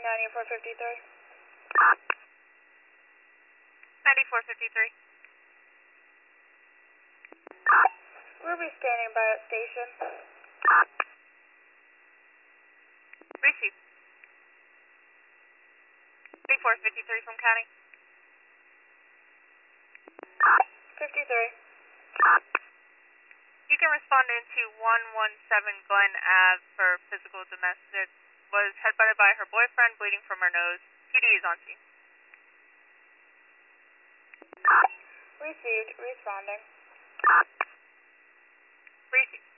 9453. 9453. We'll be standing by at station. Received. 3453 from County. 53. You can respond into 117 Glen Ave for physical domestic. Was headbutted by her boyfriend, bleeding from her nose. PD is on scene. Received. Responding. Received.